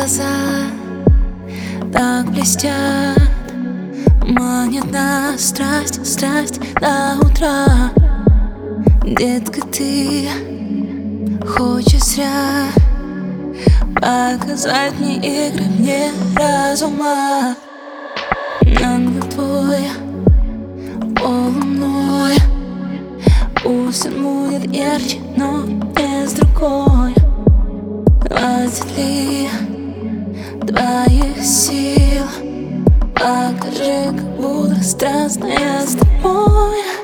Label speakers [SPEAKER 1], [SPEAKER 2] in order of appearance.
[SPEAKER 1] глаза так блестят, манит нас страсть, страсть до утра. Детка, ты хочешь зря показать мне игры вне разума. Ангел твой полуной, пусть он будет ярче, но без другой. Хватит ли твоих сил? Покажи, как буду страстная с тобой.